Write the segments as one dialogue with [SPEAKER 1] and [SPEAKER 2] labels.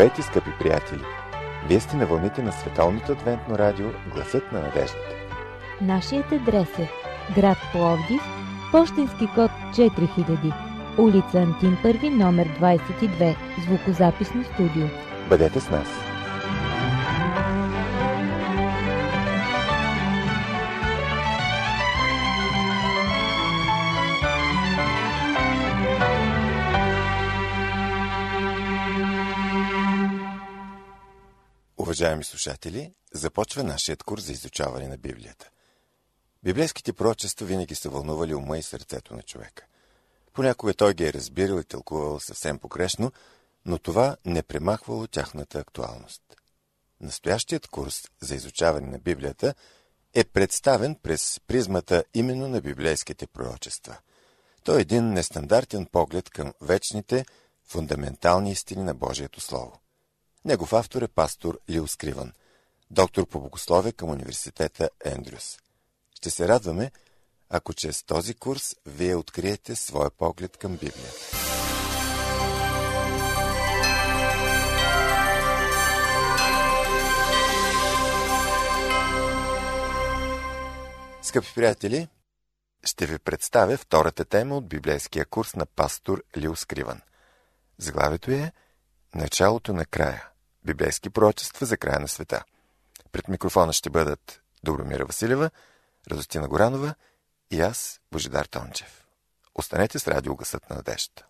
[SPEAKER 1] Здравейте, скъпи приятели! Вие сте на вълните на Световното адвентно радио Гласът на надеждата.
[SPEAKER 2] Нашият адрес е град Пловдив, пощенски код 4000, улица Антим Първи, номер 22, звукозаписно студио.
[SPEAKER 1] Бъдете с нас! Уважаеми слушатели, започва нашият курс за изучаване на Библията. Библейските пророчества винаги са вълнували ума и сърцето на човека. Понякога той ги е разбирал и тълкувал съвсем погрешно, но това не премахвало тяхната актуалност. Настоящият курс за изучаване на Библията е представен през призмата именно на библейските пророчества. Той е един нестандартен поглед към вечните, фундаментални истини на Божието Слово. Негов автор е пастор Лил Скривън, доктор по богословие към университета Ендрюс. Ще се радваме, ако чрез този курс вие откриете своя поглед към Библията. Скъпи приятели, ще ви представя втората тема от библейския курс на пастор Лил Скривън. Заглавието е "Началото на края. Библейски пророчества за края на света". Пред микрофона ще бъдат Добромира Василева, Радостина Горанова и аз, Божидар Тончев. Останете с радио Гласът на надеждата.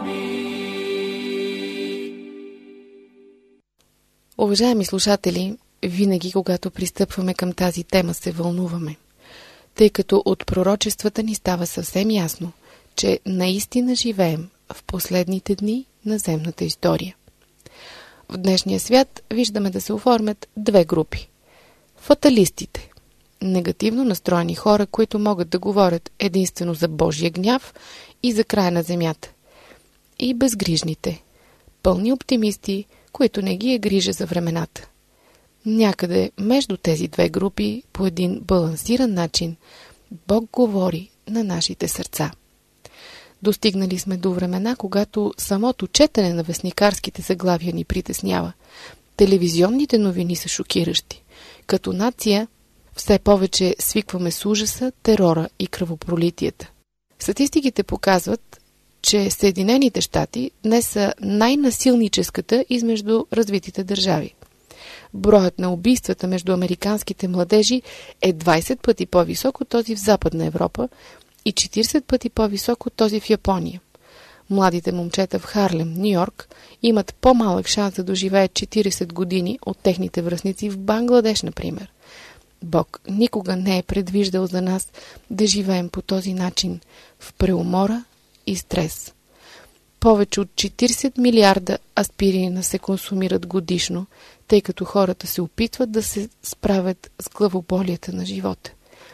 [SPEAKER 3] Уважаеми слушатели, винаги, когато пристъпваме към тази тема, се вълнуваме, тъй като от пророчествата ни става съвсем ясно, че наистина живеем в последните дни на земната история. В днешния свят виждаме да се оформят две групи. Фаталистите – негативно настроени хора, които могат да говорят единствено за Божия гняв и за края на земята. И безгрижните – пълни оптимисти, които не ги е грижа за времената. Някъде между тези две групи, по един балансиран начин, Бог говори на нашите сърца. Достигнали сме до времена, когато самото четене на вестникарските заглавия ни притеснява. Телевизионните новини са шокиращи. Като нация все повече свикваме с ужаса, терора и кръвопролитията. Статистиките показват, че Съединените щати днес са най-насилническата измежду развитите държави. Броят на убийствата между американските младежи е 20 пъти по-висок от този в Западна Европа и 40 пъти по-висок от този в Япония. Младите момчета в Харлем, Ню-Йорк, имат по-малък шанс да доживеят 40 години от техните връстници в Бангладеш, например. Бог никога не е предвиждал за нас да живеем по този начин, в преумора и стрес. Повече от 40 милиарда аспирина се консумират годишно, тъй като хората се опитват да се справят с главоболията на живота.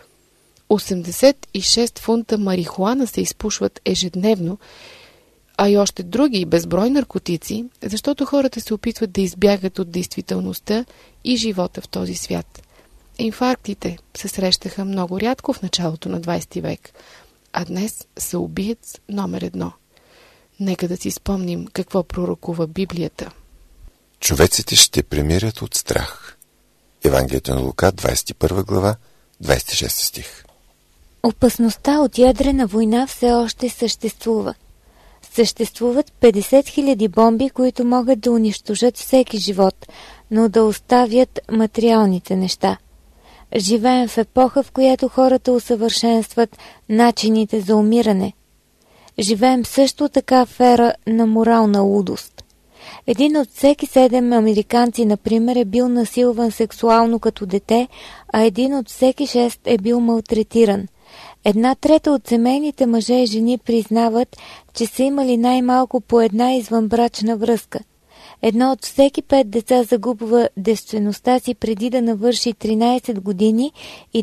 [SPEAKER 3] 86 фунта марихуана се изпушват ежедневно, а и още други безброй наркотици, защото хората се опитват да избягат от действителността и живота в този свят. Инфарктите се срещаха много рядко в началото на 20 век, а днес са убиец номер 1. Нека да си спомним какво пророкува Библията.
[SPEAKER 1] Човеците ще премират от страх. Евангелието на Лука, 21 глава, 26 стих.
[SPEAKER 2] Опасността от ядрена война все още съществува. Съществуват 50 000 бомби, които могат да унищожат всеки живот, но да оставят материалните неща. Живеем в епоха, в която хората усъвършенстват начините за умиране. Живеем също така в ера на морална лудост. Един от всеки 7 американци, например, е бил насилван сексуално като дете, а един от всеки 6 е бил малтретиран. 1/3 от семейните мъже и жени признават, че са имали най-малко по една извънбрачна връзка. 1 от всеки 5 деца загубва девствеността си преди да навърши 13 години и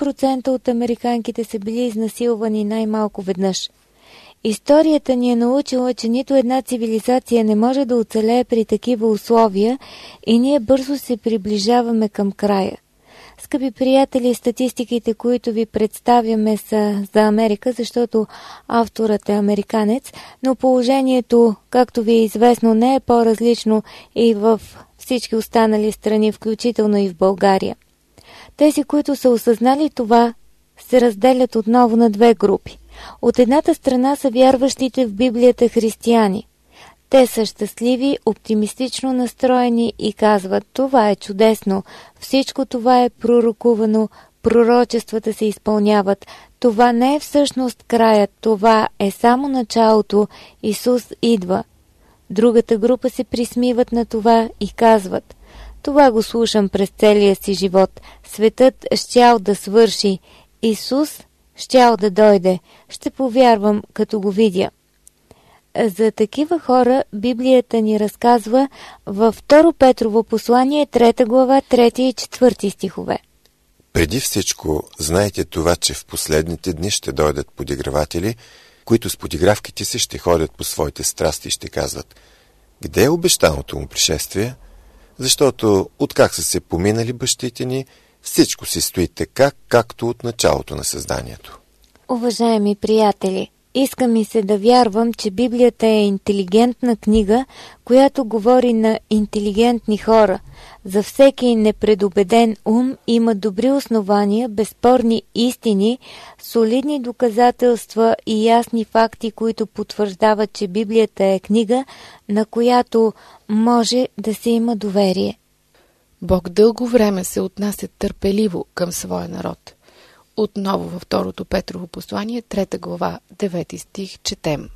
[SPEAKER 2] 9% от американките са били изнасилвани най-малко веднъж. Историята ни е научила, че нито една цивилизация не може да оцелее при такива условия и ние бързо се приближаваме към края. Скъпи приятели, статистиките, които ви представяме, са за Америка, защото авторът е американец, но положението, както ви е известно, не е по-различно и в всички останали страни, включително и в България. Тези, които са осъзнали това, се разделят отново на две групи. От едната страна са вярващите в Библията християни. Те са щастливи, оптимистично настроени и казват: това е чудесно, всичко това е пророкувано, пророчествата се изпълняват, това не е всъщност краят, това е само началото, Исус идва. Другата група се присмиват на това и казват: това го слушам през целия си живот, светът щял да свърши, Исус щял да дойде, ще повярвам като го видя. За такива хора Библията ни разказва във 2 Петрово послание, 3 глава, 3 и 4 стихове.
[SPEAKER 1] Преди всичко, знайте това, че в последните дни ще дойдат подиграватели, които с подигравките си ще ходят по своите страсти и ще казват: къде е обещаното му пришествие? Защото откак са се поминали бащите ни, всичко си стои така, както от началото на създанието.
[SPEAKER 2] Уважаеми приятели, иска ми се да вярвам, че Библията е интелигентна книга, която говори на интелигентни хора. За всеки непредубеден ум има добри основания, безспорни истини, солидни доказателства и ясни факти, които потвърждават, че Библията е книга, на която може да се има доверие.
[SPEAKER 3] Бог дълго време се отнася търпеливо към своя народ. Отново във 2 Петрово послание, 3 глава, 9 стих, четем: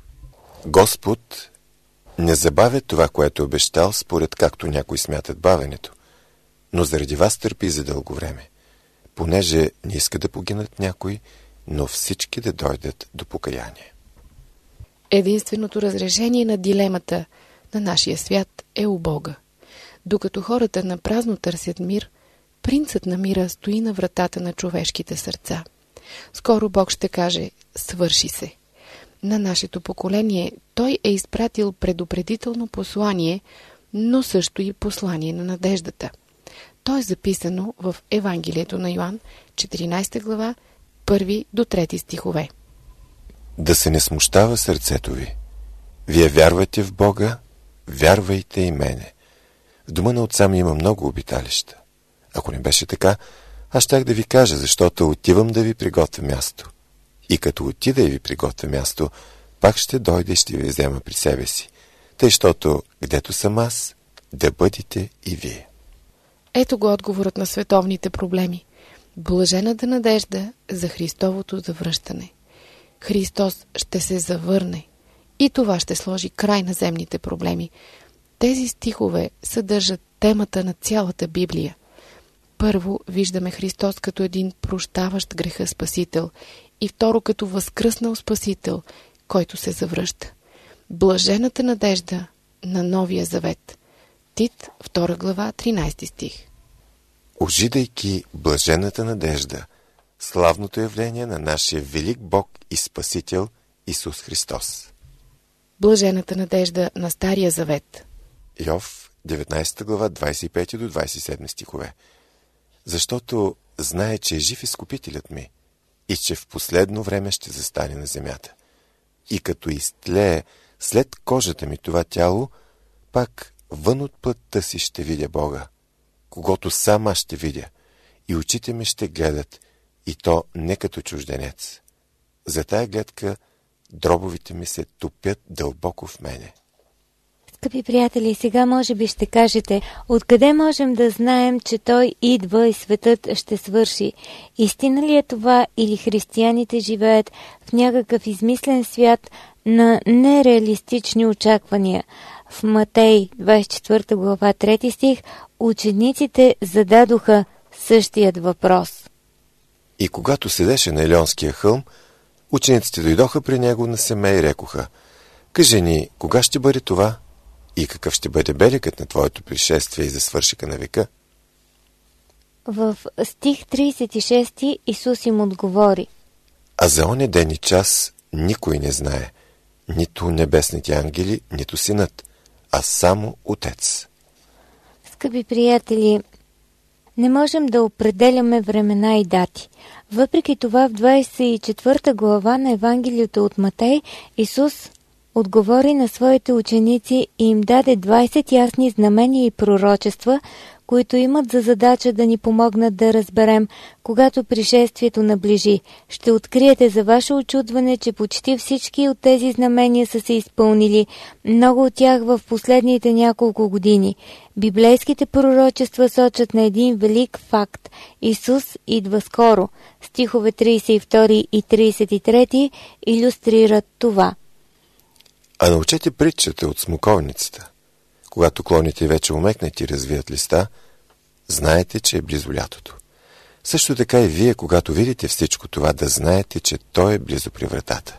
[SPEAKER 1] Господ не забавя това, което е обещал, според както някои смятат бавенето, но заради вас търпи за дълго време, понеже не иска да погинат някои, но всички да дойдат до покаяние.
[SPEAKER 3] Единственото разрешение на дилемата на нашия свят е у Бога. Докато хората напразно търсят мир, принцът на мира стои на вратата на човешките сърца. Скоро Бог ще каже: свърши се. На нашето поколение Той е изпратил предупредително послание, но също и послание на надеждата. То е записано в Евангелието на Йоан, 14 глава, 1 до 3 стихове.
[SPEAKER 1] Да се не смущава сърцето ви. Вие вярвате в Бога, вярвайте и мене. В дома на отца ми има много обиталища. Ако не беше така, аз щях да ви кажа, защото отивам да ви приготвя място. И като отида и ви приготвя място, пак ще дойде и ще ви взема при себе си. Тъй, щото гдето съм аз, да бъдете и вие.
[SPEAKER 3] Ето го отговорът на световните проблеми. Блажената надежда за Христовото завръщане. Христос ще се завърне и това ще сложи край на земните проблеми. Тези стихове съдържат темата на цялата Библия. Първо виждаме Христос като един прощаващ греха Спасител и второ като възкръснал Спасител, който се завръща. Блажената надежда на Новия Завет. Тит, 2 глава, 13 стих.
[SPEAKER 1] Ожидайки блажената надежда, славното явление на нашия велик Бог и Спасител Исус Христос.
[SPEAKER 3] Блажената надежда на Стария Завет.
[SPEAKER 1] Йов, 19 глава, 25 до 27 стихове. Защото знае, че е жив Изкупителят ми и че в последно време ще застане на земята. И като изтлее след кожата ми това тяло, пак вън от плътта си ще видя Бога, когото сам аз ще видя, и очите ми ще гледат, и то не като чужденец. За тая гледка дробовите ми се топят дълбоко в мене.
[SPEAKER 2] Скъпи приятели, сега може би ще кажете, откъде можем да знаем, че Той идва и светът ще свърши? Истина ли е това, или християните живеят в някакъв измислен свят на нереалистични очаквания? В Матей, 24 глава, 3 стих, учениците зададоха същият въпрос.
[SPEAKER 1] И когато седеше на Елеонския хълм, учениците дойдоха при него на семе и рекоха: кажи ни, кога ще бъде това? И какъв ще бъде белегът на твоето пришествие и за свършика на века?
[SPEAKER 2] В стих 36 Исус им отговори:
[SPEAKER 1] а за оня ден и час никой не знае, нито небесните ангели, нито синът, а само Отец.
[SPEAKER 2] Скъпи приятели, не можем да определяме времена и дати. Въпреки това в 24 глава на Евангелието от Матей Исус отговори на своите ученици и им даде 20 ясни знамения и пророчества, които имат за задача да ни помогнат да разберем, когато пришествието наближи. Ще откриете за ваше очудване, че почти всички от тези знамения са се изпълнили, много от тях в последните няколко години. Библейските пророчества сочат на един велик факт – Исус идва скоро. Стихове 32 и 33 илюстрират това.
[SPEAKER 1] А научете притчата от смоковницата. Когато клоните вече умекнат и развият листа, знаете, че е близо лятото. Също така и вие, когато видите всичко това, да знаете, че то е близо при вратата.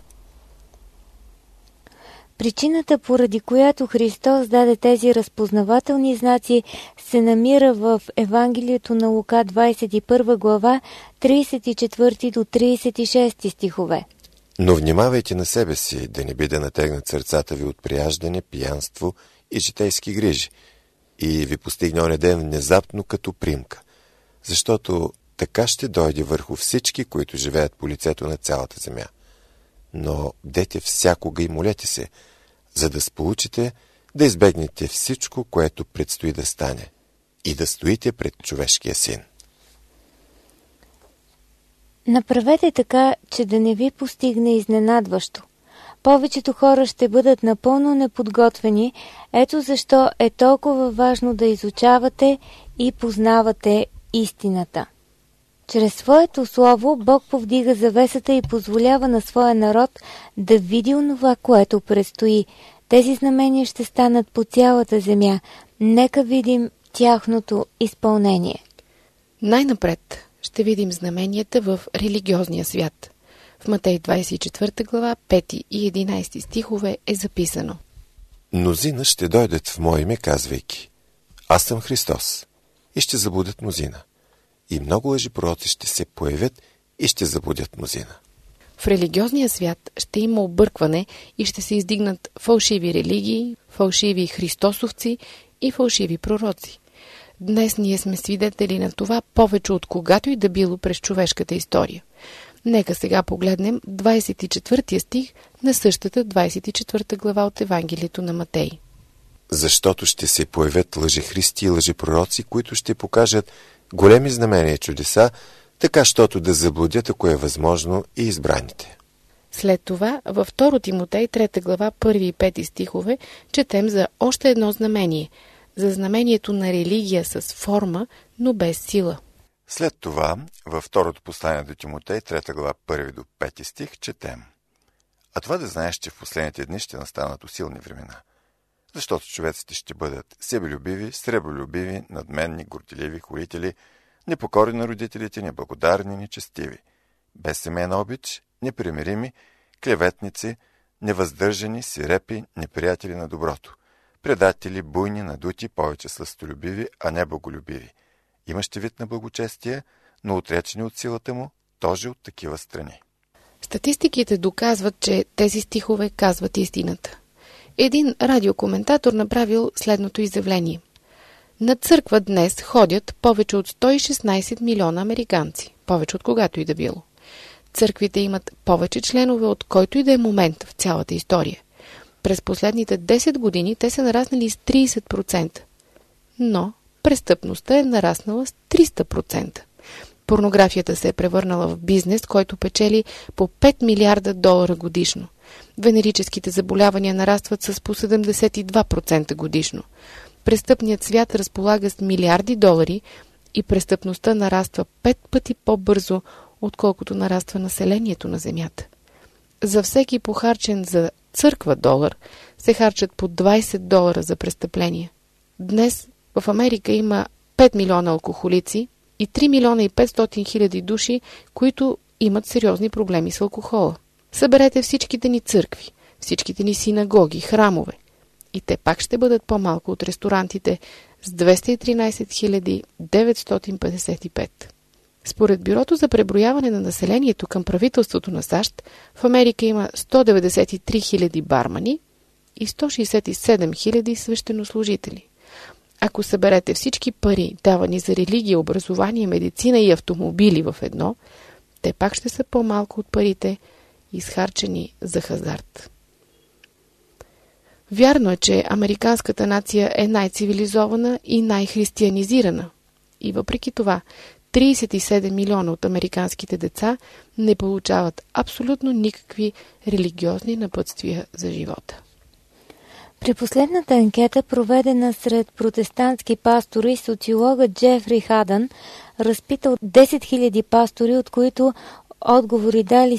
[SPEAKER 2] Причината, поради която Христос даде тези разпознавателни знаци, се намира в Евангелието на Лука, 21 глава, 34 до 36 стихове.
[SPEAKER 1] Но внимавайте на себе си, да не би да натегнат сърцата ви от прияждане, пиянство и житейски грижи, и ви постигне оня ден внезапно като примка, защото така ще дойде върху всички, които живеят по лицето на цялата земя. Но бдете всякога и молете се, за да сполучите да избегнете всичко, което предстои да стане, и да стоите пред човешкия син.
[SPEAKER 2] Направете така, че да не ви постигне изненадващо. Повечето хора ще бъдат напълно неподготвени, ето защо е толкова важно да изучавате и познавате истината. Чрез своето слово Бог повдига завесата и позволява на своя народ да види онова, което предстои. Тези знамения ще станат по цялата земя. Нека видим тяхното изпълнение.
[SPEAKER 3] Най-напред ще видим знаменията в религиозния свят. В Матей 24 глава, 5 и 11 стихове е записано:
[SPEAKER 1] Мнозина ще дойдат в мое име, казвайки: Аз съм Христос, и ще заблудят мнозина. И много лъжепророци ще се появят и ще заблудят мнозина.
[SPEAKER 3] В религиозния свят ще има объркване и ще се издигнат фалшиви религии, фалшиви христосовци и фалшиви пророци. Днес ние сме свидетели на това повече от когато и да било през човешката история. Нека сега погледнем 24 стих на същата 24 глава от Евангелието на Матей.
[SPEAKER 1] Защото ще се появят лъжехристи и лъжепророци, които ще покажат големи знамения и чудеса, така щото да заблудят, ако е възможно, и избраните.
[SPEAKER 3] След това във 2 Тимотей 3 глава 1 и 5 стихове четем за още едно знамение, за знамението на религия с форма, но без сила.
[SPEAKER 1] След това, във второто послание до Тимотей, 3 глава 1 до 5 стих, четем: А това да знаеш, че в последните дни ще настанат усилни времена, защото човеците ще бъдат себелюбиви, сребролюбиви, надменни, горделиви, хорители, непокорни на родителите, неблагодарни, нечестиви, без семейна обич, непримирими, клеветници, невъздържани, сирепи, неприятели на доброто, предатели, буйни, надути, повече сластолюбиви, а не боголюбиви, имащи вид на благочестие, но отречени от силата му, тоже от такива страни.
[SPEAKER 3] Статистиките доказват, че тези стихове казват истината. Един радиокоментатор направил следното изявление: на църква днес ходят повече от 116 милиона американци, повече от когато и да било. Църквите имат повече членове от който и да е момент в цялата история. През последните 10 години те са нараснали с 30%, но престъпността е нараснала с 300%. Порнографията се е превърнала в бизнес, който печели по 5 милиарда долара годишно. Венерическите заболявания нарастват с по 72% годишно. Престъпният свят разполага с милиарди долари и престъпността нараства 5 пъти по-бързо, отколкото нараства населението на Земята. За всеки похарчен за църква долар се харчат по 20 долара за престъпления. Днес в Америка има 5 милиона алкохолици и 3 милиона и 500 хиляди души, които имат сериозни проблеми с алкохола. Съберете всичките ни църкви, всичките ни синагоги, храмове и те пак ще бъдат по-малко от ресторантите с 213 955. Според Бюрото за преброяване на населението към правителството на САЩ, в Америка има 193 000 бармани и 167 000 свещенослужители. Ако съберете всички пари, давани за религия, образование, медицина и автомобили в едно, те пак ще са по-малко от парите, изхарчени за хазарт. Вярно е, че американската нация е най-цивилизована и най-християнизирана. И въпреки това, 37 милиона от американските деца не получават абсолютно никакви религиозни напътствия за живота.
[SPEAKER 2] При последната анкета, проведена сред протестантски пастори, социологът Джефри Хадън разпитал 10 000 пастори, от които отговори дали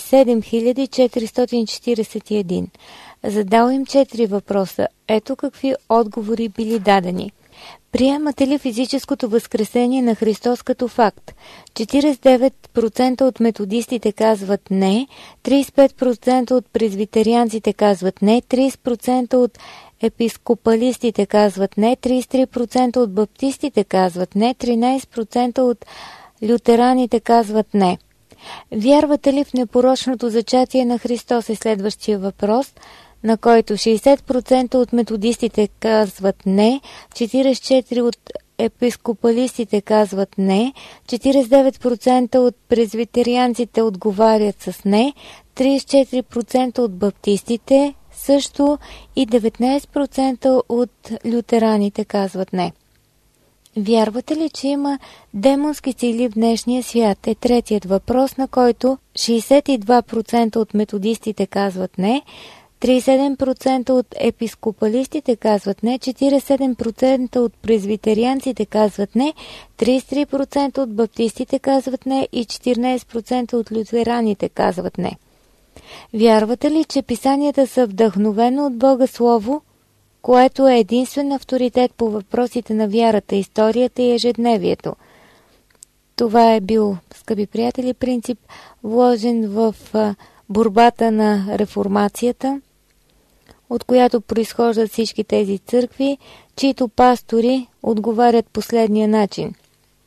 [SPEAKER 2] 7441. Задал им 4 въпроса. Ето какви отговори били дадени. Приемате ли физическото възкресение на Христос като факт? 49% от методистите казват не, 35% от презвитерианците казват не, 30% от епископалистите казват не, 33% от баптистите казват не, 13% от лютераните казват не. Вярвате ли в непорочното зачатие на Христос е следващия въпрос, на който 60% от методистите казват не, 44% от епископалистите казват не, 49% от презвитерианците отговарят с не, 34% от баптистите също и 19% от лютераните казват не. Вярвате ли, че има демонски сили в днешния свят? Е третият въпрос, на който 62% от методистите казват не, 37% от епископалистите казват не, 47% от презвитерианците казват не, 33% от баптистите казват не и 14% от лютераните казват не. Вярвате ли, че писанията са вдъхновено от Бога Слово? което е единствен авторитет по въпросите на вярата, историята и ежедневието. Това е бил, скъпи приятели, принцип, вложен в борбата на реформацията, от която произхождат всички тези църкви, чието пастори отговарят последния начин.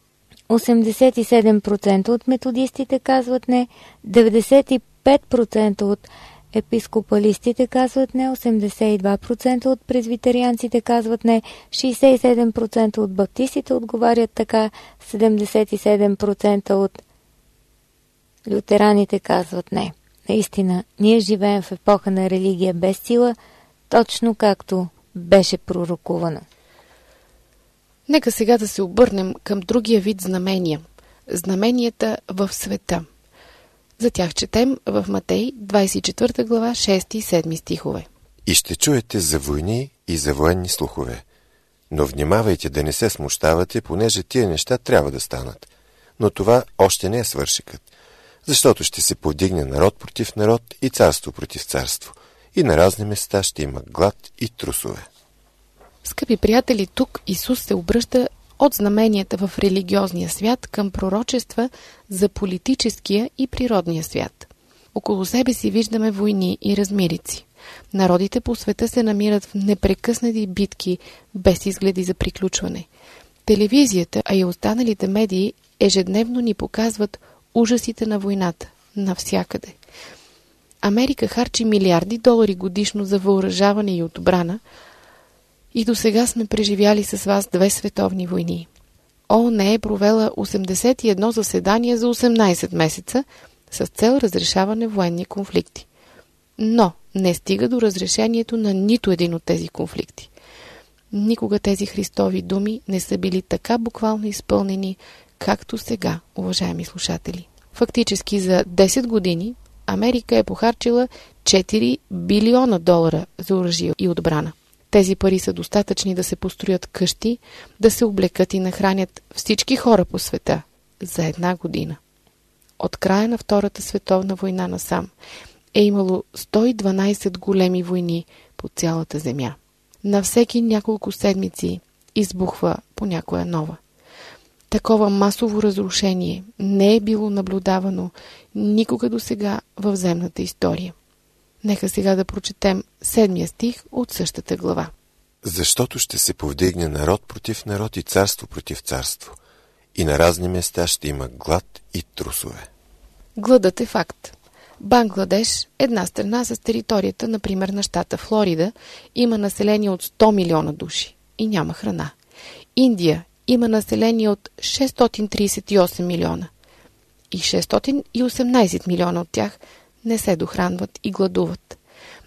[SPEAKER 2] 87% от методистите казват не, 95% от епископалистите казват не, 82% от презвитерианците казват не, 67% от баптистите отговарят така, 77% от лютераните казват не. Наистина, ние живеем в епоха на религия без сила, точно както беше пророкувано.
[SPEAKER 3] Нека сега да се обърнем към другия вид знамения. Знаменията в света. За тях четем в Матей 24 глава 6 и 7 стихове.
[SPEAKER 1] И ще чуете за войни и за военни слухове. Но внимавайте да не се смущавате, понеже тия неща трябва да станат. Но това още не е свършикът. Защото ще се повдигне народ против народ и царство против царство. И на разни места ще има глад и трусове.
[SPEAKER 3] Скъпи приятели, тук Исус се обръща от знаменията в религиозния свят към пророчества за политическия и природния свят. Около себе си виждаме войни и размирици. Народите по света се намират в непрекъснати битки, без изгледи за приключване. Телевизията, а и останалите медии ежедневно ни показват ужасите на войната навсякъде. Америка харчи милиарди долари годишно за въоръжаване и отбрана, и до сега сме преживяли с вас 2 световни войни. ООН е провела 81 заседания за 18 месеца с цел разрешаване военни конфликти. Но не стига до разрешението на нито един от тези конфликти. Никога тези Христови думи не са били така буквално изпълнени, както сега, уважаеми слушатели. Фактически за 10 години Америка е похарчила 4 билиона долара за оръжие и отбрана. Тези пари са достатъчни да се построят къщи, да се облекат и нахранят всички хора по света за 1 година. От края на Втората световна война насам е имало 112 големи войни по цялата земя. На всеки няколко седмици избухва по някоя нова. Такова масово разрушение не е било наблюдавано никога досега в земната история. Нека сега да прочетем 7 стих от същата глава.
[SPEAKER 1] Защото ще се повдигне народ против народ и царство против царство. И на разни места ще има глад и трусове.
[SPEAKER 3] Гладът е факт. Бангладеш, една страна с територията, например на щата Флорида, има население от 100 милиона души и няма храна. Индия има население от 638 милиона и 618 милиона от тях не се дохранват и гладуват.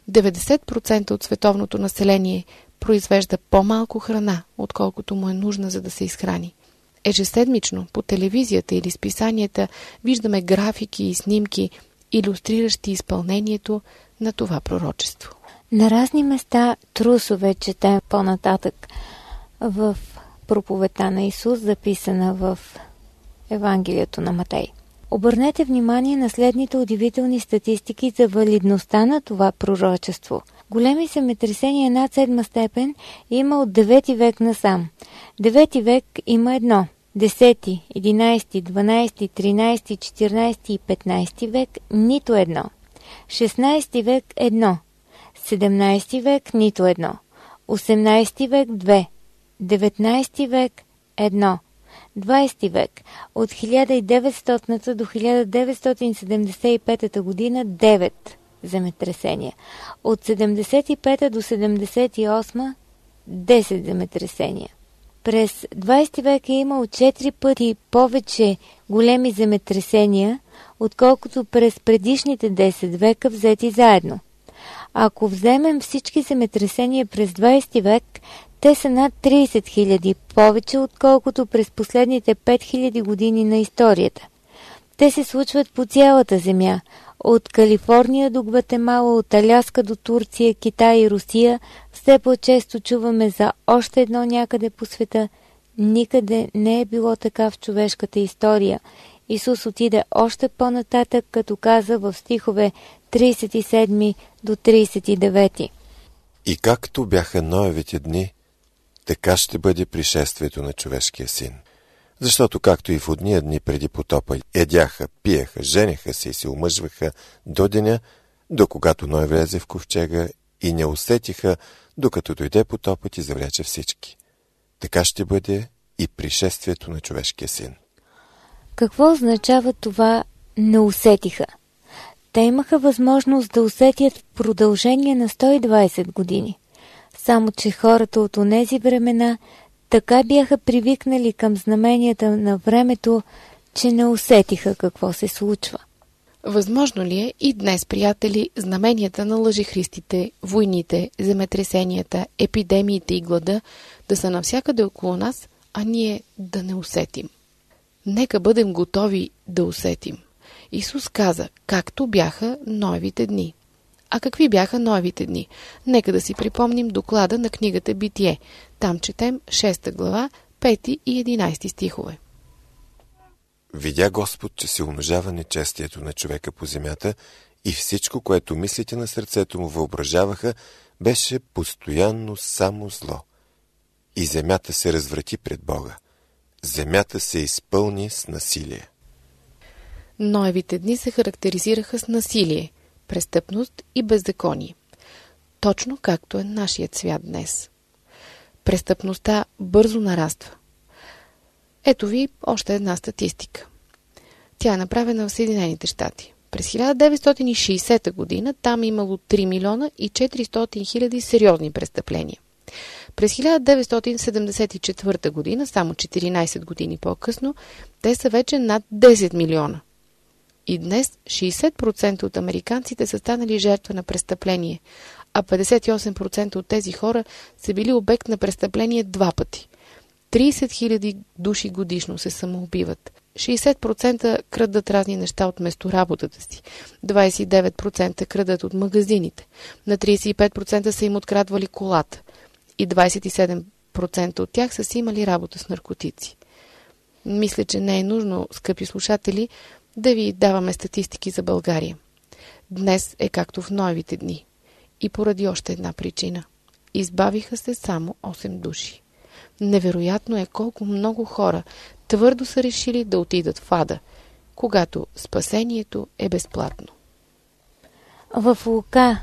[SPEAKER 3] 90% от световното население произвежда по-малко храна, отколкото му е нужна, за да се изхрани. Ежеседмично по телевизията или списанията виждаме графики и снимки, илюстриращи изпълнението на това пророчество.
[SPEAKER 2] На разни места трусове четем по-нататък в проповедта на Исус, записана в Евангелието на Матей. Обърнете внимание на следните удивителни статистики за валидността на това пророчество. Големи земетресения над 7 степен има от 9 век насам. 9 век има 1. 10, 11, 12, 13, 14 и 15 век нито 1. 16 век 1. 17 век нито 1. 18 век 2. 19 век 1. 20 век от 1900 до 1975 година 9 земетресения. От 75 до 78 10 земетресения. През 20 век е имало 4 пъти повече големи земетресения, отколкото през предишните 10 века взети заедно. Ако вземем всички земетресения през 20 век, те са над 30 000 повече, отколкото през последните 5000 години на историята. Те се случват по цялата земя, от Калифорния до Гватемала, от Аляска до Турция, Китай и Русия. Все по-често чуваме за още едно някъде по света. Никъде не е било така в човешката история. Исус отиде още по-нататък, като каза в стихове 37 до 39.
[SPEAKER 1] И както бяха Ноевите дни, така ще бъде пришествието на човешкия син. Защото както и в ония дни преди потопа ядяха, пиеха, женеха се и се омъжваха до деня, до когато Ной влезе в ковчега и не усетиха, докато дойде потопът и завлече всички. Така ще бъде и пришествието на човешкия син.
[SPEAKER 2] Какво означава това «не усетиха»? Те имаха възможност да усетят в продължение на 120 години. Само че хората от онези времена така бяха привикнали към знаменията на времето, че не усетиха какво се случва.
[SPEAKER 3] Възможно ли е и днес, приятели, знаменията на лъжехристите, войните, земетресенията, епидемиите и глада да са навсякъде около нас, а ние да не усетим? Нека бъдем готови да усетим. Исус каза, както бяха Ноевите дни. А какви бяха Ноевите дни? Нека да си припомним доклада на книгата Битие. Там четем 6 глава, 5 и 11 стихове.
[SPEAKER 1] Видя Господ, че се умножава нечестието на човека по земята и всичко, което мислите на сърцето му въображаваха, беше постоянно само зло. И земята се разврати пред Бога. Земята се изпълни с насилие.
[SPEAKER 3] Ноевите дни се характеризираха с насилие, престъпност и беззаконие. Точно както е нашият свят днес. Престъпността бързо нараства. Ето ви още една статистика. Тя е направена в Съединените щати. През 1960 година там имало 3 милиона и 400 хиляди сериозни престъпления. През 1974 година, само 14 години по-късно, те са вече над 10 милиона. И днес 60% от американците са станали жертва на престъпление, а 58% от тези хора са били обект на престъпление 2 пъти. 30 хиляди души годишно се самоубиват. 60% крадат разни неща от местоработата си. 29% крадат от магазините. На 35% са им открадвали колата. И 27% от тях са си имали работа с наркотици. Мисля, че не е нужно, скъпи слушатели, да ви даваме статистики за България. Днес е както в Ноевите дни. И поради още една причина. Избавиха се само 8 души. Невероятно е колко много хора твърдо са решили да отидат в ада, когато спасението е безплатно.
[SPEAKER 2] В Лука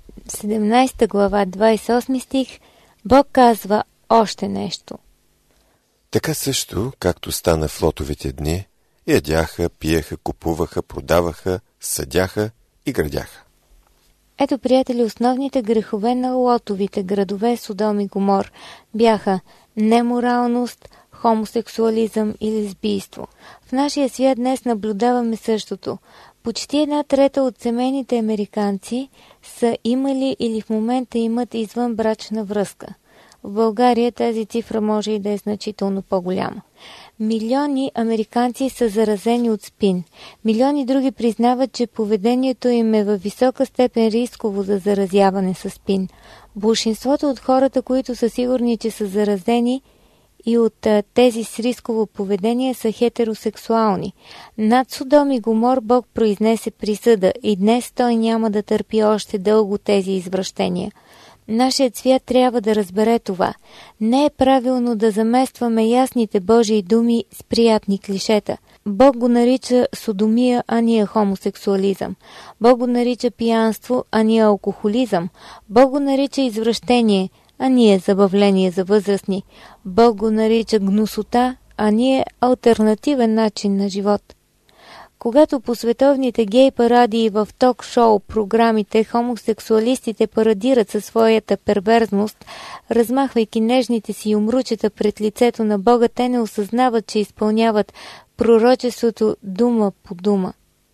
[SPEAKER 2] 17 глава 28 стих Бог казва още нещо.
[SPEAKER 1] Така също, както стана в Лотовите дни, ядяха, пиеха, купуваха, продаваха, съдяха и градяха.
[SPEAKER 2] Ето, приятели, основните грехове на Лотовите градове Содом и Гомор бяха неморалност, хомосексуализъм и лесбийство. В нашия свят днес наблюдаваме същото. Почти 1/3 от семейните американци са имали или в момента имат извънбрачна връзка. В България тази цифра може и да е значително по-голяма. Милиони американци са заразени от СПИН. Милиони други признават, че поведението им е във висока степен рисково за заразяване с СПИН. Большинството от хората, които са сигурни, че са заразени и от тези с рисково поведение, са хетеросексуални. Над Содом и Гомор Бог произнесе присъда и днес той няма да търпи още дълго тези извращения. Нашият свят трябва да разбере това. Не е правилно да заместваме ясните Божии думи с приятни клишета. Бог го нарича содомия, а ние хомосексуализъм. Бог го нарича пиянство, а ние алкохолизъм. Бог го нарича извращение, а ние забавление за възрастни. Бог го нарича гнусота, а ние алтернативен начин на живот. Когато по световните гей паради и в ток-шоу програмите хомосексуалистите парадират със своята перверзност, размахвайки нежните си юмручета пред лицето на Бога, те не осъзнават, че изпълняват пророчеството дума по дума.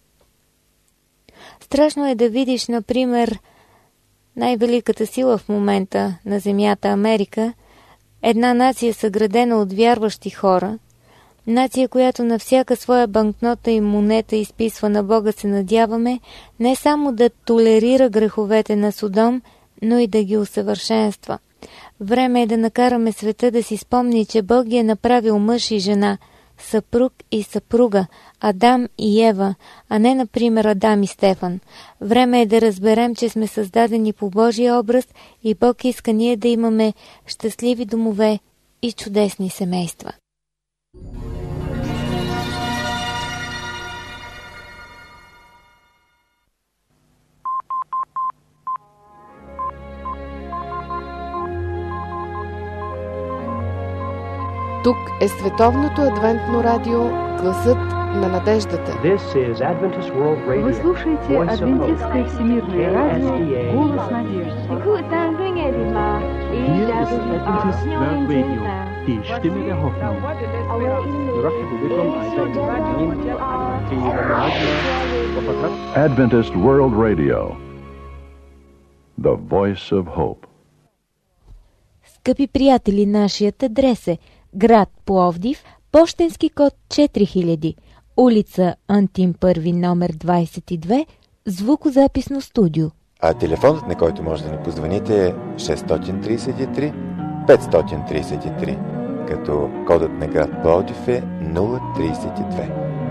[SPEAKER 2] Страшно е да видиш, например, най-великата сила в момента на земята Америка, една нация съградена от вярващи хора, нация, която на всяка своя банкнота и монета изписва на Бога, се надяваме не само да толерира греховете на Содом, но и да ги усъвършенства. Време е да накараме света да си спомни, че Бог ги е направил мъж и жена, съпруг и съпруга, Адам и Ева, а не, например, Адам и Стефан. Време е да разберем, че сме създадени по Божия образ и Бог иска ние да имаме щастливи домове и чудесни семейства.
[SPEAKER 3] Тук е Световното адвентно радио, гласът на надеждата.
[SPEAKER 4] Вы слушаете Адвентистское всемирное радио, голос надежды.
[SPEAKER 5] Die Stimme der Hoffnung.
[SPEAKER 6] Adventist World Radio, the voice of hope.
[SPEAKER 2] Скъпи приятели, нашият адрес е град Пловдив, пощенски код 4000, улица Антим Първи, номер 22, звукозаписно студио.
[SPEAKER 1] А телефонът, на който може да ни позвоните, е 633-533, като кодът на град Пловдив е 032.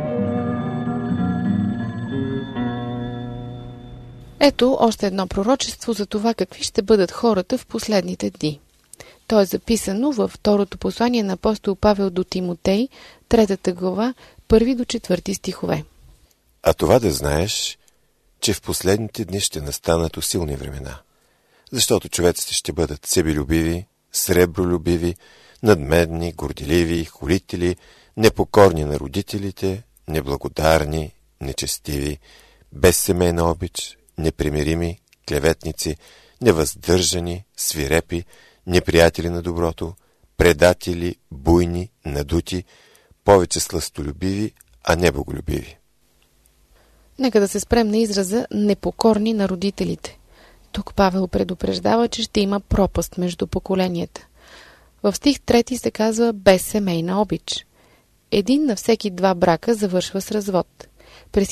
[SPEAKER 3] Ето още едно пророчество за това какви ще бъдат хората в последните дни. То е записано във второто послание на апостол Павел до Тимотей, 3 глава, 1 до 4 стихове.
[SPEAKER 1] А това да знаеш, че в последните дни ще настанат усилни времена, защото човеците ще бъдат себелюбиви, сребролюбиви, надмедни, горделиви, хулители, непокорни на родителите, неблагодарни, нечестиви, без семейна обич, непримирими, клеветници, невъздържани, свирепи, неприятели на доброто, предатели, буйни, надути, повече сластолюбиви, а не боголюбиви.
[SPEAKER 3] Нека да се спрем на израза непокорни на родителите. Тук Павел предупреждава, че ще има пропаст между поколенията. В стих 3 се казва без семейна обич. Един на всеки 2 брака завършва с развод. През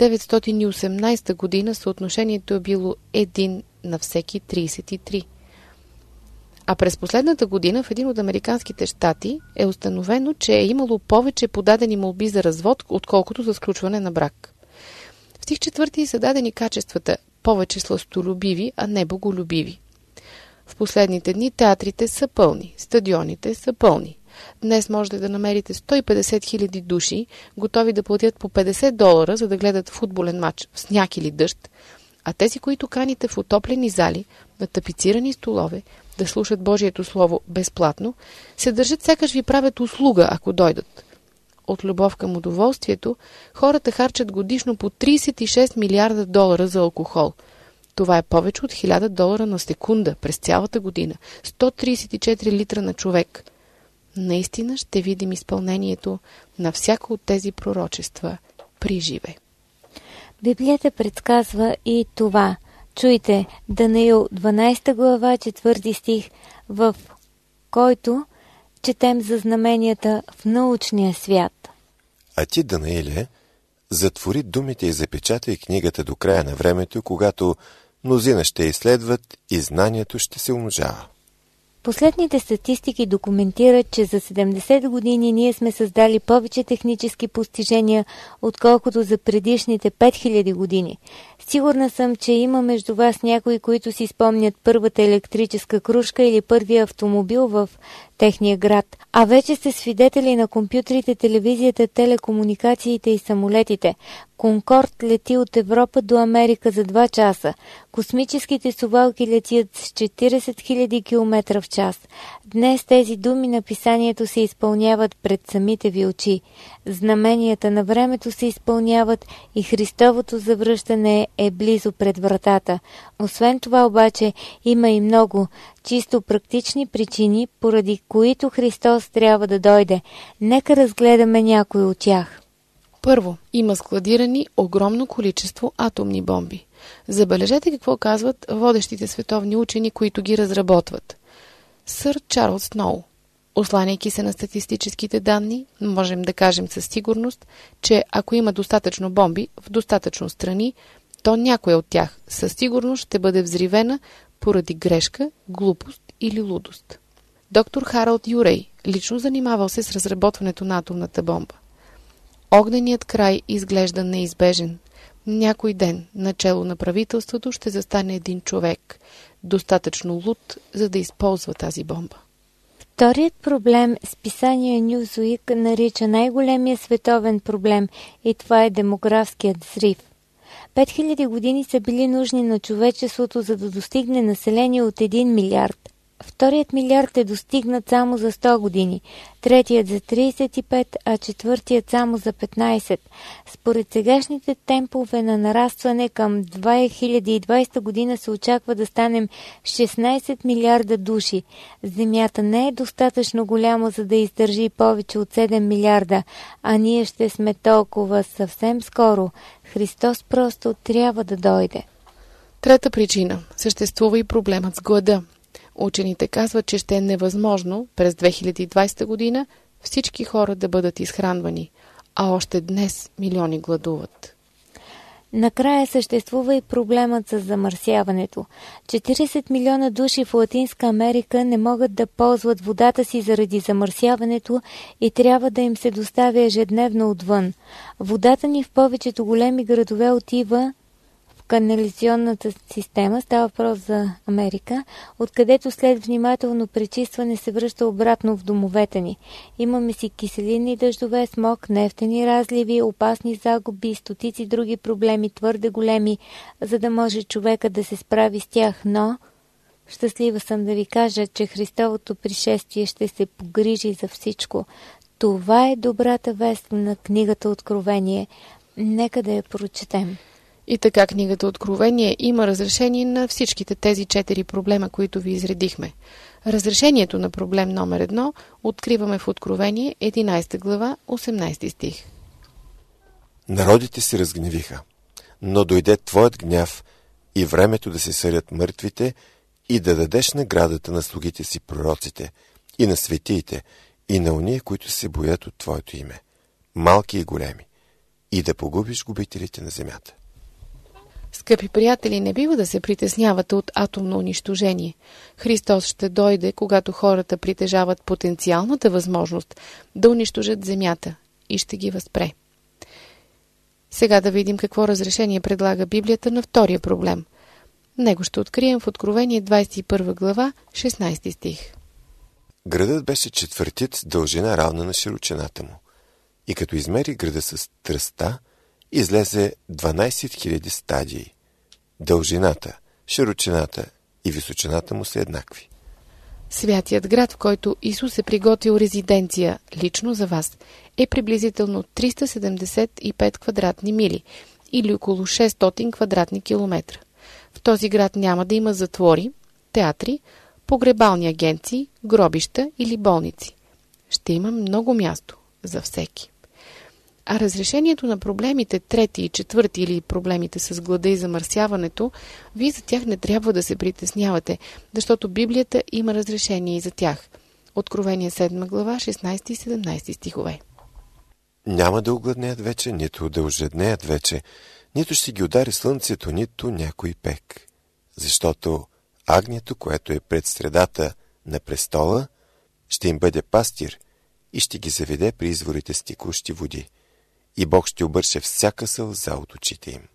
[SPEAKER 3] 1918 година съотношението е било 1 на всеки 33. А през последната година в един от американските щати е установено, че е имало повече подадени молби за развод, отколкото за сключване на брак. В стих 4 са дадени качествата повече сластолюбиви, а не боголюбиви. В последните дни театрите са пълни, стадионите са пълни. Днес можете да намерите 150 000 души, готови да платят по $50, за да гледат футболен матч в сняг или дъжд, а тези, които каните в отоплени зали, на тапицирани столове, да слушат Божието Слово безплатно, се държат сякаш ви правят услуга, ако дойдат. От любов към удоволствието, хората харчат годишно по $36 милиарда за алкохол. Това е повече от $1000 на секунда през цялата година, 134 литра на човек. Наистина ще видим изпълнението на всяко от тези пророчества при живе.
[SPEAKER 2] Библията предсказва и това. Чуйте, Данаил 12 глава 4 стих, в който четем за знаменията в научния свят.
[SPEAKER 1] А ти, Данаиле, затвори думите и запечатай книгата до края на времето, когато мнозина ще изследват и знанието ще се умножава.
[SPEAKER 2] Последните статистики документират, че за 70 години ние сме създали повече технически постижения, отколкото за предишните 5000 години. Сигурна съм, че има между вас някои, които си спомнят първата електрическа кружка или първия автомобил в техния град. А вече сте свидетели на компютрите, телевизията, телекомуникациите и самолетите. Конкорд лети от Европа до Америка за 2 часа. Космическите совалки летят с 40 000 км в час. Днес тези думи на писанието се изпълняват пред самите ви очи. Знаменията на времето се изпълняват и Христовото завръщане е близо пред вратата. Освен това обаче има и много чисто практични причини, поради които Христос трябва да дойде. Нека разгледаме някои от тях.
[SPEAKER 3] Първо, има складирани огромно количество атомни бомби. Забележете какво казват водещите световни учени, които ги разработват. Сър Чарлз Сноу. Осланяйки се на статистическите данни, можем да кажем със сигурност, че ако има достатъчно бомби в достатъчно страни, то някоя от тях със сигурност ще бъде взривена поради грешка, глупост или лудост. Доктор Харалд Юрей, лично занимавал се с разработването на атомната бомба. Огненият край изглежда неизбежен. Някой ден начело на правителството ще застане един човек, достатъчно луд, за да използва тази бомба.
[SPEAKER 2] Вторият проблем списание Newsweek нарича най-големия световен проблем и това е демографският взрив. 5000 години са били нужни на човечеството, за да достигне население от 1 милиард. Вторият милиард е достигнат само за 100 години, третият за 35, а четвъртият само за 15. Според сегашните темпове на нарастване към 2020 година се очаква да станем 16 милиарда души. Земята не е достатъчно голяма, за да издържи повече от 7 милиарда, а ние ще сме толкова съвсем скоро. Христос просто трябва да дойде.
[SPEAKER 3] Трета причина. Съществува и проблемът с глада. Учените казват, че ще е невъзможно през 2020 година всички хора да бъдат изхранвани, а още днес милиони гладуват.
[SPEAKER 2] Накрая съществува и проблемът с замърсяването. 40 милиона души в Латинска Америка не могат да ползват водата си заради замърсяването и трябва да им се доставя ежедневно отвън. Водата ни в повечето големи градове отива в канализационната система, става въпрос за Америка, откъдето след внимателно пречистване се връща обратно в домовете ни. Имаме си киселинни дъждове, смог, нефтени разливи, опасни загуби и стотици други проблеми, твърде големи, за да може човека да се справи с тях, но щастлива съм да ви кажа, че Христовото пришествие ще се погрижи за всичко. Това е добрата вест на книгата Откровение. Нека да я прочетем.
[SPEAKER 3] И така книгата Откровение има разрешение на всичките тези 4 проблема, които ви изредихме. Разрешението на проблем номер 1 откриваме в Откровение 11 глава, 18 стих.
[SPEAKER 1] Народите се разгневиха, но дойде твоят гняв и времето да се съдят мъртвите и да дадеш наградата на слугите си пророците и на светиите и на ония, които се боят от твоето име, малки и големи, и да погубиш губителите на земята.
[SPEAKER 3] Скъпи приятели, не бива да се притеснявате от атомно унищожение. Христос ще дойде, когато хората притежават потенциалната възможност да унищожат земята и ще ги възпре. Сега да видим какво разрешение предлага Библията на втория проблем. Него ще открием в Откровение 21 глава, 16 стих.
[SPEAKER 1] Градът беше четвъртит с дължина равна на широчината му. И като измери града с тръста, излезе 12 000 стадии. Дължината, широчината и височината му са еднакви.
[SPEAKER 3] Святият град, в който Исус е приготвил резиденция лично за вас, е приблизително 375 квадратни мили или около 600 квадратни километра. В този град няма да има затвори, театри, погребални агенции, гробища или болници. Ще има много място за всеки. А разрешението на проблемите трети и четвърти или проблемите с глада и замърсяването, вие за тях не трябва да се притеснявате, защото Библията има разрешение и за тях. Откровение 7 глава, 16 и 17 стихове.
[SPEAKER 1] Няма да огладнеят вече, нито да ожеднеят вече, нито ще ги удари слънцето, нито някой пек. Защото агнето, което е пред средата на престола, ще им бъде пастир и ще ги заведе при изворите с текущи води. И Бог ще обърше всяка сълза от очите им.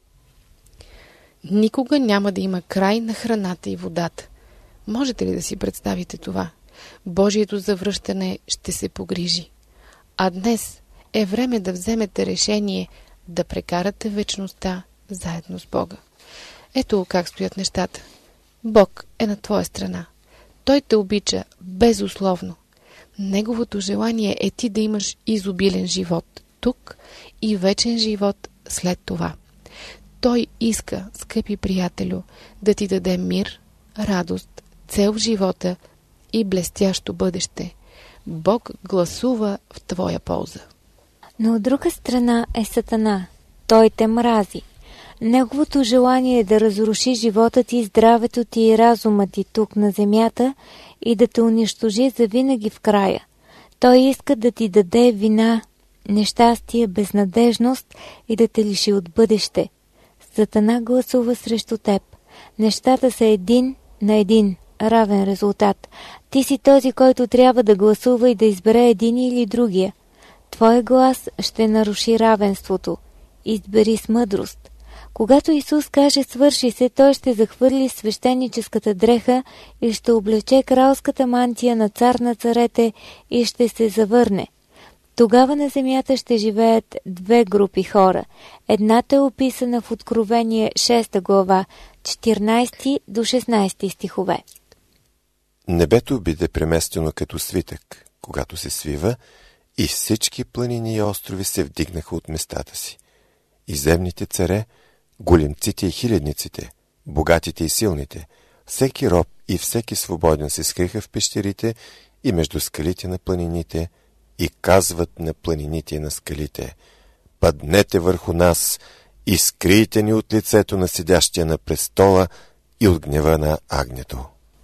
[SPEAKER 3] Никога няма да има край на храната и водата. Можете ли да си представите това? Божието завръщане ще се погрижи. А днес е време да вземете решение да прекарате вечността заедно с Бога. Ето как стоят нещата. Бог е на твоя страна. Той те обича безусловно. Неговото желание е ти да имаш изобилен живот тук и вечен живот след това. Той иска, скъпи приятелю, да ти даде мир, радост, цел в живота и блестящо бъдеще. Бог гласува в твоя полза.
[SPEAKER 2] Но от друга страна е Сатана. Той те мрази. Неговото желание е да разруши живота ти, здравето ти и разума ти тук на земята и да те унищожи завинаги в края. Той иска да ти даде вина, нещастие, безнадежност и да те лиши от бъдеще. Сатана гласува срещу теб. Нещата са един на един. равен резултат. Ти си този, който трябва да гласува и да избере един или другия. Твой глас ще наруши равенството. Избери с мъдрост. Когато Исус каже свърши се, той ще захвърли свещеническата дреха и ще облече кралската мантия на цар на царете и ще се завърне. Тогава на земята ще живеят две групи хора. Едната е описана в Откровение 6 глава, 14 до 16 стихове.
[SPEAKER 1] Небето биде преместено като свитък, когато се свива, и всички планини и острови се вдигнаха от местата си. И земните царе, големците и хилядниците, богатите и силните, всеки роб и всеки свободен се скриха в пещерите и между скалите на планините и казват на планините и на скалите: паднете върху нас и скрийте ни от лицето на седящия на престола и от гнева на агнето.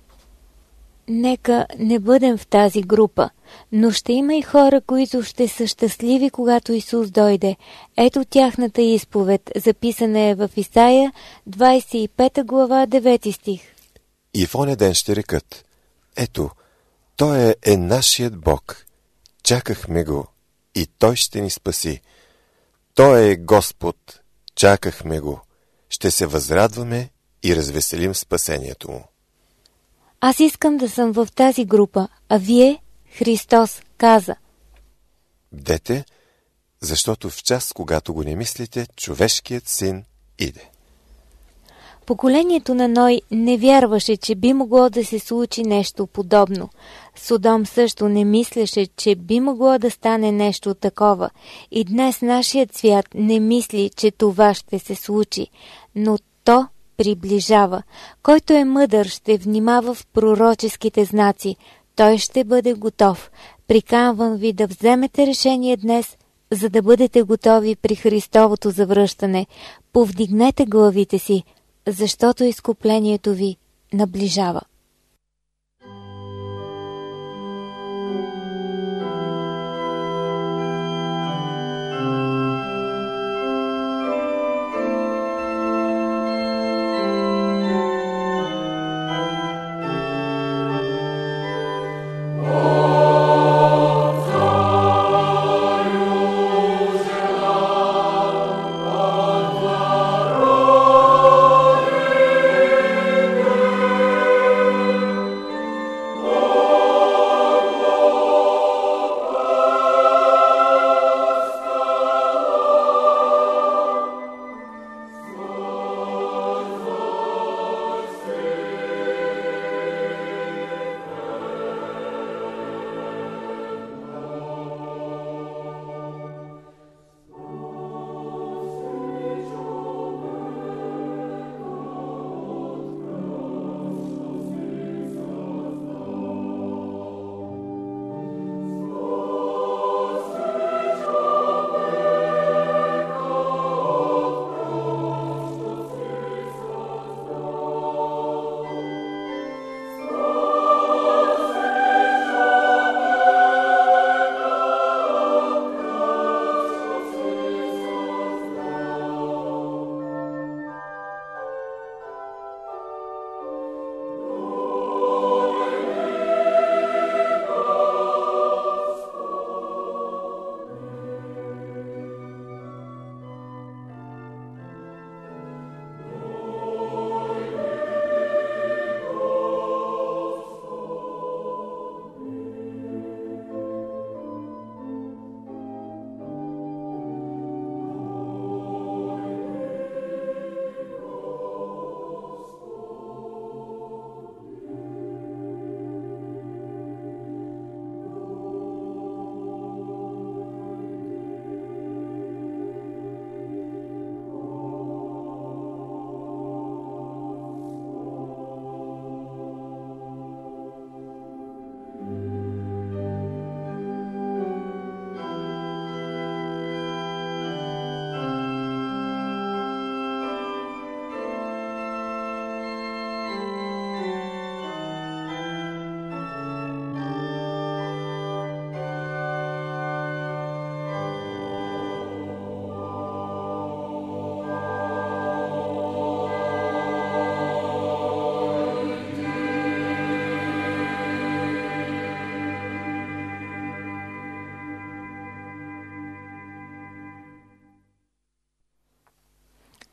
[SPEAKER 2] Нека не бъдем в тази група, но ще има и хора, които ще са щастливи, когато Исус дойде. Ето тяхната изповед, записана е в Исаия, 25 глава, 9 стих.
[SPEAKER 1] И в оня ден ще рекат: ето, Той е нашият Бог. Чакахме го и Той ще ни спаси. Той е Господ. Чакахме го. Ще се възрадваме и развеселим спасението му.
[SPEAKER 2] Аз искам да съм в тази група, а вие, Христос каза.
[SPEAKER 1] Бдете, защото в час, когато го не мислите, човешкият син иде.
[SPEAKER 2] Поколението на Ной не вярваше, че би могло да се случи нещо подобно. Содом също не мислеше, че би могло да стане нещо такова. И днес нашият свят не мисли, че това ще се случи. Но то приближава. Който е мъдър, ще внимава в пророческите знаци. Той ще бъде готов. Приканвам ви да вземете решение днес, за да бъдете готови при Христовото завръщане. Повдигнете главите си, защото изкуплението ви наближава.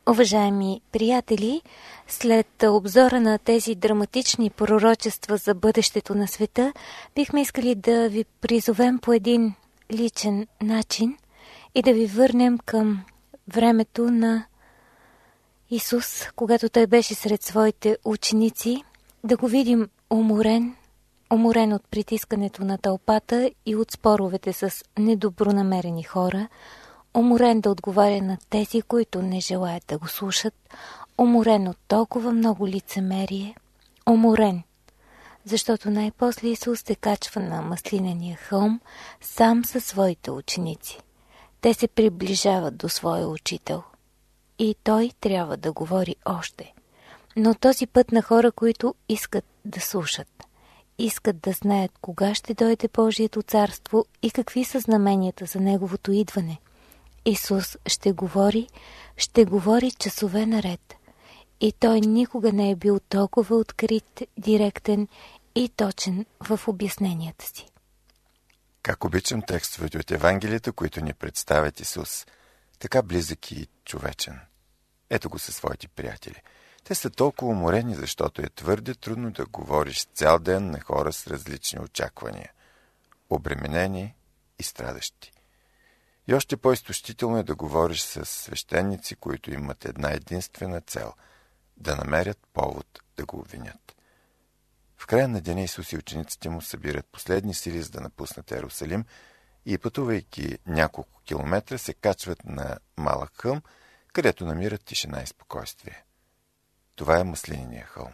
[SPEAKER 2] Уважаеми приятели, след обзора на тези драматични пророчества за бъдещето на света, бихме искали да ви призовем по един личен начин и да ви върнем към времето на Исус, когато Той беше сред своите ученици, да го видим уморен от притискането на тълпата и от споровете с недобронамерени хора, уморен да отговаря на тези, които не желаят да го слушат, уморен от толкова много лицемерие, уморен, защото най-после Исус се качва на маслинения хълм сам със своите ученици. Те се приближават до своя учител и той трябва да говори още, но този път на хора, които искат да слушат, искат да знаят кога ще дойде Божието царство и какви са знаменията за Неговото идване. Исус ще говори часове наред. И Той никога не е бил толкова открит, директен и точен в обясненията си.
[SPEAKER 1] Как обичам текстовете от Евангелията, които ни представят Исус, така близък и човечен. Ето го със своите приятели. Те са толкова уморени, защото е твърде трудно да говориш цял ден на хора с различни очаквания, обременени и страдащи. И още по-изтощително е да говориш с свещеници, които имат една единствена цел – да намерят повод да го обвинят. В края на деня Исус и учениците му събират последни сили, за да напуснат Иерусалим и, пътувайки няколко километра, се качват на малък хълм, където намират тишина и спокойствие. Това е маслинения хълм.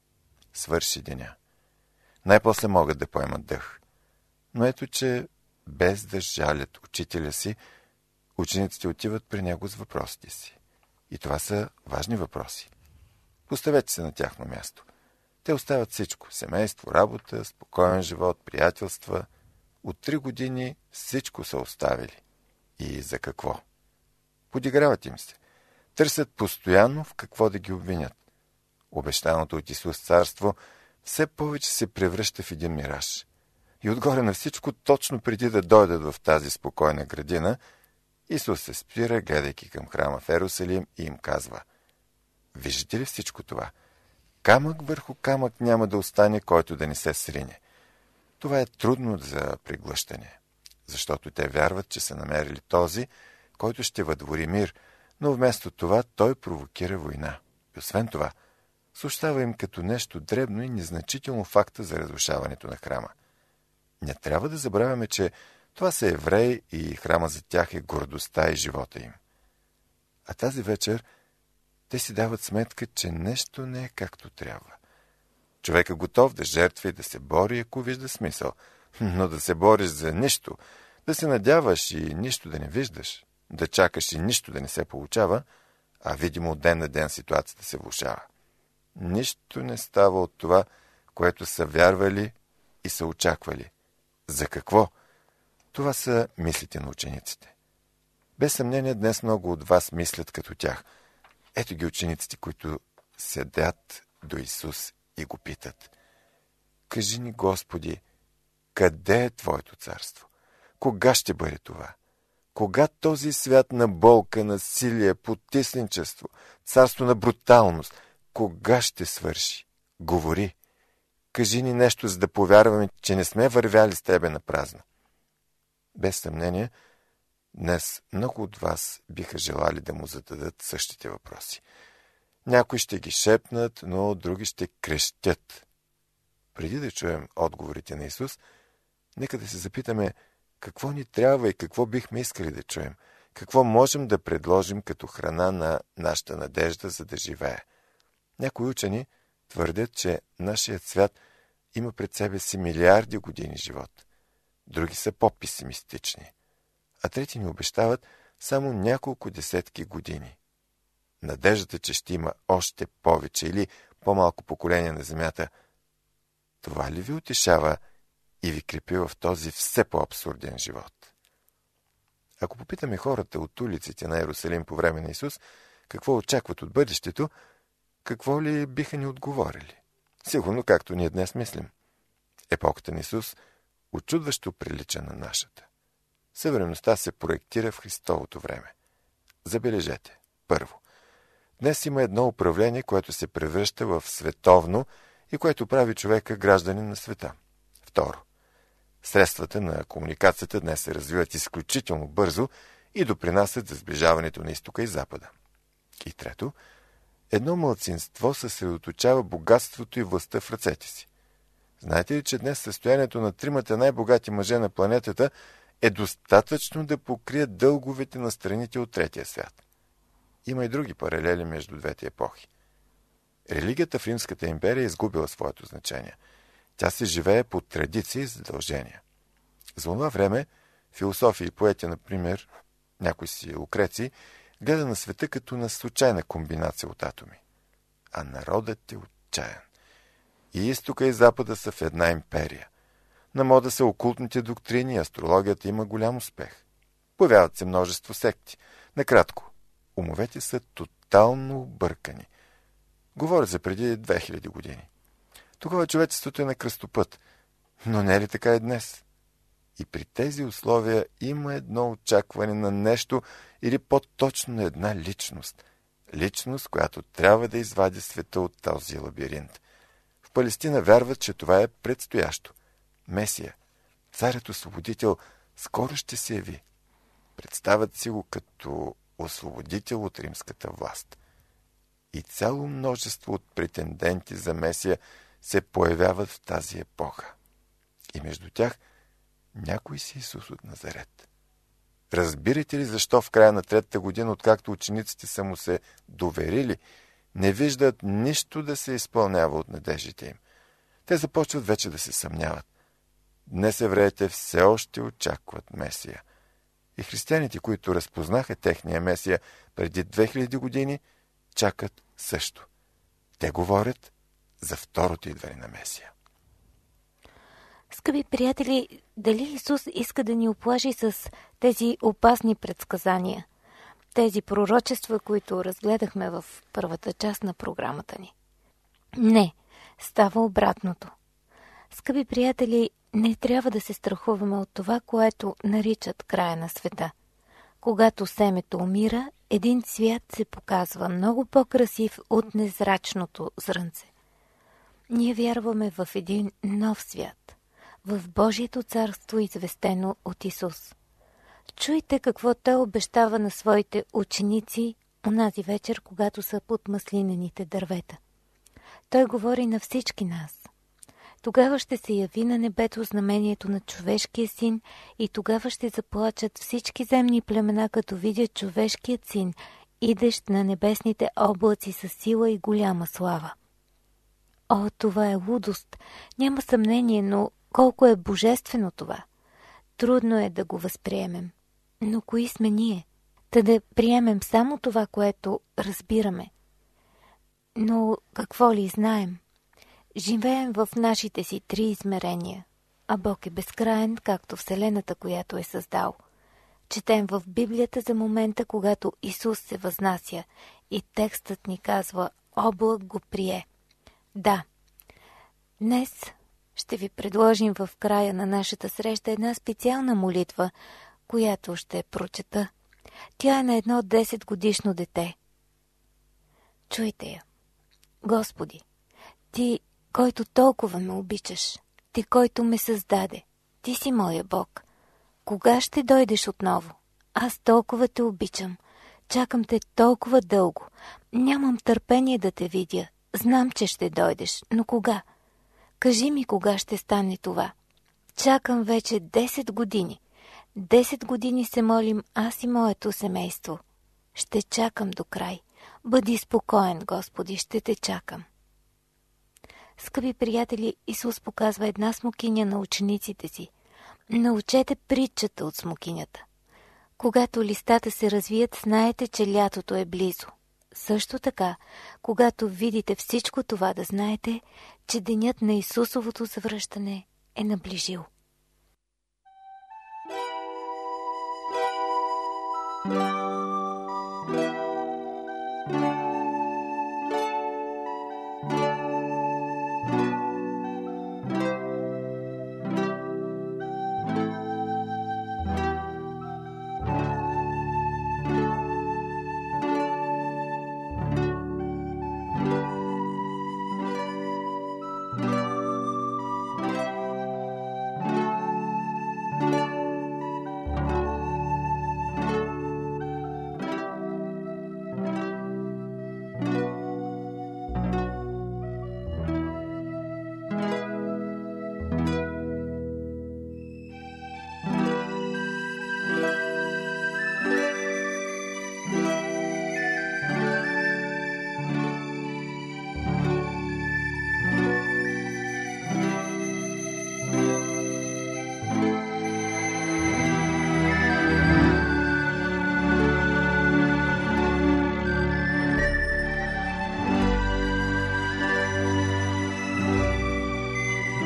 [SPEAKER 1] Свърши деня. Най-после могат да поемат дъх. Но ето, че без да жалят учителя си, учениците отиват при него с въпросите си. И това са важни въпроси. Поставете се на тяхно място. Те оставят всичко – семейство, работа, спокоен живот, приятелства. От 3 години всичко са оставили. И за какво? Подиграват им се. Търсят постоянно в какво да ги обвинят. Обещаното от Исус царство все повече се превръща в един мираж. И отгоре на всичко, точно преди да дойдат в тази спокойна градина, Исус се спира, гледайки към храма в Иерусалим и им казва: виждате ли всичко това? Камък върху камък няма да остане, който да не се срине. Това е трудно за преглъщане, защото те вярват, че са намерили този, който ще въдвори мир, но вместо това той провокира война. И освен това, съобщава им като нещо дребно и незначително факта за разрушаването на храма. Не трябва да забравяме, че това са евреи и храма за тях е гордостта и живота им. А тази вечер те си дават сметка, че нещо не е както трябва. Човек е готов да жертва и да се бори, ако вижда смисъл. Но да се бориш за нищо, да се надяваш и нищо да не виждаш, да чакаш и нищо да не се получава, а видимо от ден на ден ситуацията се влошава. Нищо не става от това, което са вярвали и са очаквали. За какво? Това са мислите на учениците. Без съмнение днес много от вас мислят като тях. Ето ги учениците, които седят до Исус и го питат: кажи ни, Господи, къде е Твоето царство? Кога ще бъде това? Кога този свят на болка, насилие, потисничество, царство на бруталност, кога ще свърши? Говори. Кажи ни нещо, за да повярваме, че не сме вървяли с Тебе на празно. Без съмнение, днес много от вас биха желали да му зададат същите въпроси. Някои ще ги шепнат, но други ще крещят. Преди да чуем отговорите на Исус, нека да се запитаме какво ни трябва и какво бихме искали да чуем, какво можем да предложим като храна на нашата надежда, за да живее. Някои учени твърдят, че нашият свят има пред себе си милиарди години живот. Други са по-песимистични. А трети ни обещават само няколко десетки години. Надеждата, че ще има още повече или по-малко поколение на Земята, това ли ви утешава и ви крепи в този все по-абсурден живот? Ако попитаме хората от улиците на Иерусалим по време на Исус какво очакват от бъдещето, какво ли биха ни отговорили? Сигурно както ние днес мислим. Епохата на Исус учудващо прилича на нашата. Съвременността се проектира в Христовото време. Забележете. Първо, Днес има едно управление, което се превръща в световно и което прави човека гражданин на света. Второ, средствата на комуникацията днес се развиват изключително бързо и допринасят за сближаването на изтока и запада. И трето, едно малцинство съсредоточава богатството и властта в ръцете си. Знаете ли, че днес състоянието на тримата най-богати мъже на планетата е достатъчно да покрият дълговете на страните от третия свят? Има и други паралели между двете епохи. Религията в Римската империя е изгубила своето значение. Тя се живее по традиции и задължения. За това време философи и поети, например, някой си Лукреций, гледа на света като на случайна комбинация от атоми. А народът е отчаян. И изтока и запада са в една империя. На мода са окултните доктрини и астрологията има голям успех. Появяват се множество секти. Накратко, умовете са тотално объркани. Говоря за преди 2000 години. Тогава човечеството е на кръстопът, но не е ли така и днес? И при тези условия има едно очакване на нещо или по-точно на една личност. Личност, която трябва да извади света от този лабиринт. В Палестина вярват, че това е предстоящо. Месия, царят-освободител, скоро ще се яви. Представят си го като освободител от римската власт. И цяло множество от претенденти за Месия се появяват в тази епоха. И между тях някой си Исус от Назарет. Разбирате ли защо в края на третата година, откакто учениците са му се доверили, не виждат нищо да се изпълнява от надеждите им? Те започват вече да се съмняват. Днес евреите все още очакват Месия. И християните, които разпознаха техния Месия преди 2000 години, чакат също. Те говорят за второто идване на Месия.
[SPEAKER 2] Скъпи приятели, дали Исус иска да ни оплаши с тези опасни предсказания? Тези пророчества, които разгледахме в първата част на програмата ни? Не, става обратното. Скъпи приятели, не трябва да се страхуваме от това, което наричат края на света. Когато семето умира, един цвят се показва много по-красив от незрачното зрънце. Ние вярваме в един нов свят, в Божието царство, известено от Исус. Чуйте какво Той обещава на своите ученици онази вечер, когато са под маслинените дървета. Той говори на всички нас. Тогава ще се яви на небето знамението на човешкия син и тогава ще заплачат всички земни племена, като видят човешкият син, идещ на небесните облаци със сила и голяма слава. О, това е лудост! Няма съмнение, но колко е божествено това! Трудно е да го възприемем. Но кои сме ние? Та да приемем само това, което разбираме. Но какво ли знаем? Живеем в нашите си три измерения, а Бог е безкраен, както Вселената, която е създал. Четем в Библията за момента, когато Исус се възнася и текстът ни казва «Облак го прие». Да, днес ще ви предложим в края на нашата среща една специална молитва, която ще прочета. Тя е на едно 10-годишно дете. Чуйте я. Господи, Ти, който толкова ме обичаш, Ти, който ме създаде, Ти си моя Бог. Кога ще дойдеш отново? Аз толкова те обичам. Чакам те толкова дълго. Нямам търпение да те видя. Знам, че ще дойдеш, но кога? Кажи ми кога ще стане това. Чакам вече 10 години. 10 години се молим аз и моето семейство. Ще чакам до край. Бъди спокоен, Господи, ще те чакам. Скъпи приятели, Исус показва една смокиня на учениците си. Научете притчата от смокинята. Когато листата се развият, знаете, че лятото е близо. Също така, когато видите всичко това, да знаете, че денят на Исусовото завръщане е наближил.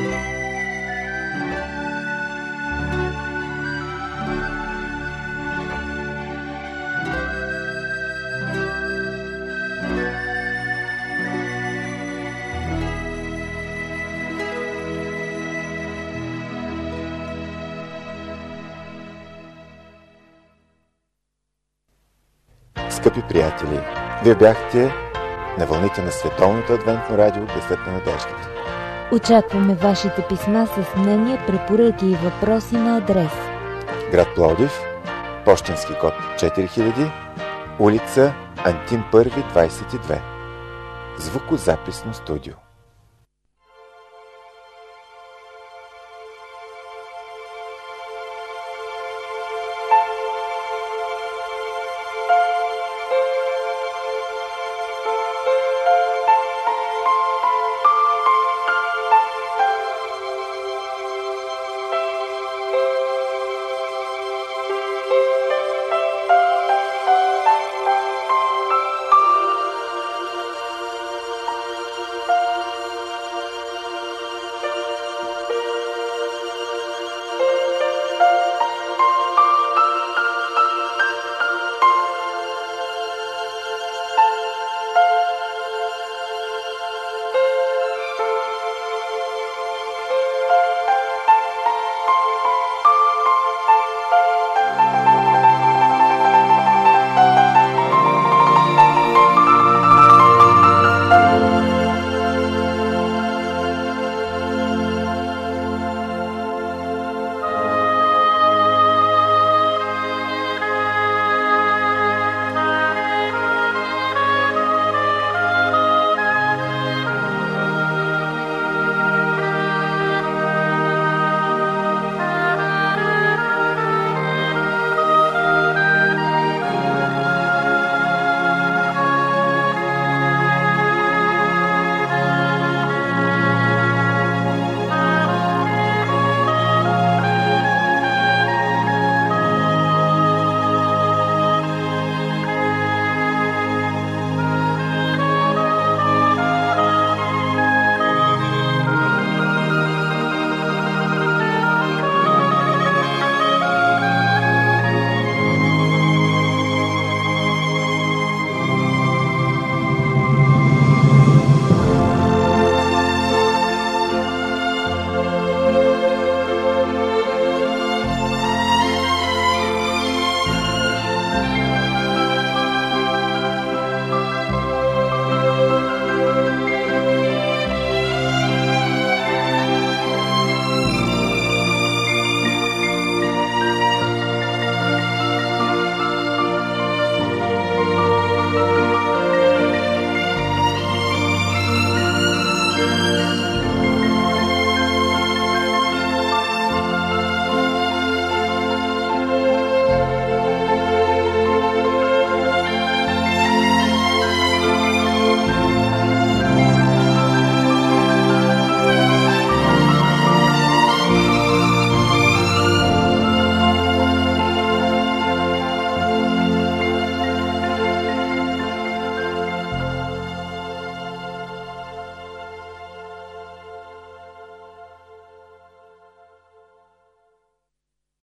[SPEAKER 1] Скъпи приятели, вие бяхте на вълните на Световното адвентно радио Гласът на надеждата.
[SPEAKER 2] Очакваме вашите писма с мнения, препоръки и въпроси на адрес:
[SPEAKER 1] град Пловдив, пощенски код 4000, улица Антим 1, 22. Звукозаписно студио.